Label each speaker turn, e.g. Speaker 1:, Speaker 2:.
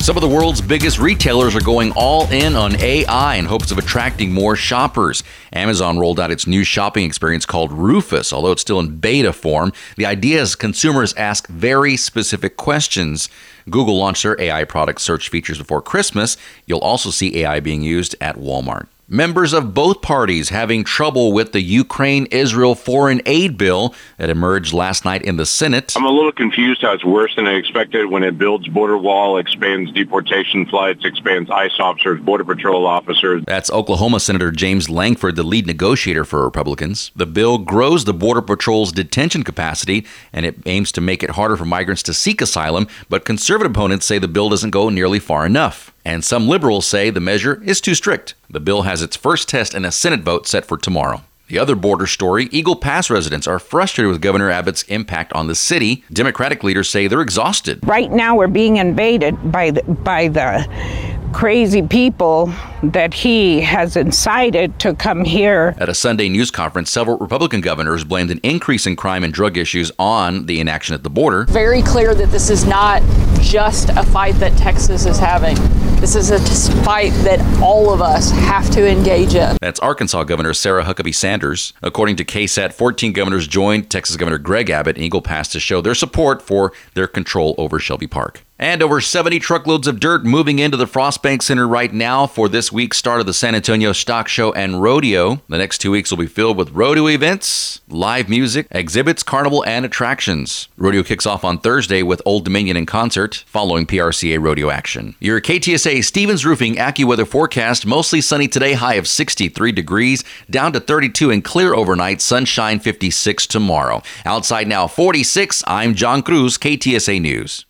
Speaker 1: Some of the world's biggest retailers are going all in on AI in hopes of attracting more shoppers. Amazon rolled out its new shopping experience called Rufus, although it's still in beta form. The idea is consumers ask very specific questions. Google launched their AI product search features before Christmas. You'll also see AI being used at Walmart. Members of both parties having trouble with the Ukraine-Israel foreign aid bill that emerged last night in the Senate.
Speaker 2: I'm a little confused how it's worse than I expected when it builds border wall, expands deportation flights, expands ICE officers, Border Patrol officers.
Speaker 1: That's Oklahoma Senator James Langford, the lead negotiator for Republicans. The bill grows the Border Patrol's detention capacity, and it aims to make it harder for migrants to seek asylum, but conservative opponents say the bill doesn't go nearly far enough. And some liberals say the measure is too strict. The bill has its first test in a Senate vote set for tomorrow. The other border story, Eagle Pass residents are frustrated with Governor Abbott's impact on the city. Democratic leaders say they're exhausted.
Speaker 3: Right now we're being invaded by the crazy people that he has incited to come here.
Speaker 1: At a Sunday news conference, several Republican governors blamed an increase in crime and drug issues on the inaction at the border.
Speaker 4: Very clear that this is not just a fight that Texas is having. This is a fight that all of us have to engage in.
Speaker 1: That's Arkansas Governor Sarah Huckabee Sanders. According to KSAT, 14 governors joined Texas Governor Greg Abbott in Eagle Pass to show their support for their control over Shelby Park. And over 70 truckloads of dirt moving into the Frostbank Center right now for this week's start of the San Antonio Stock Show and Rodeo. The next 2 weeks will be filled with rodeo events, live music, exhibits, carnival, and attractions. Rodeo kicks off on Thursday with Old Dominion in concert, following PRCA rodeo action. Your KTSA Stevens Roofing AccuWeather forecast: mostly sunny today, high of 63 degrees, down to 32 and clear overnight, sunshine 56 tomorrow. Outside now 46. I'm John Cruz, KTSA News.